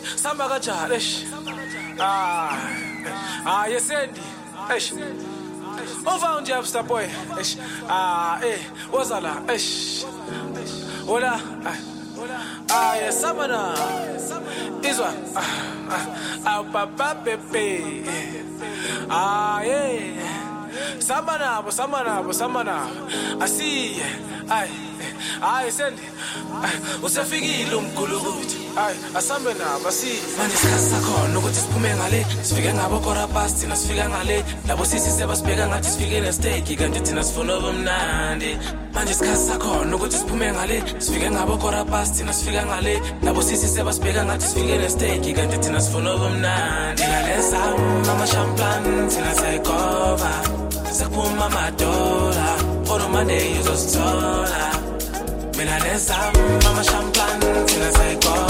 samba kanjani yesendi uva nje upstar boy woza la hola samba izwa papa pepe samba nabo asiye sendi usefikile umgulukuthi asambe nabo asiye manje isikhathi sakhona ukuthi siphume ngale sifike ngabo korabas thina sifika ngale labo sisi sebasibheka ngathi sifike nestake kanti thina sifuna ubumnandi manje isikhathi sakhona ukuthi siphume ngale sifike ngabo korabas thina sifika ngale labo sisi sebasibheka ngathi sifike nestake kanti thina sifuna ubumnandi lalesa mama champagne thina sayikova sekuphuma amadola for Monday uzosithola mina lesa mama champagne thina sayikova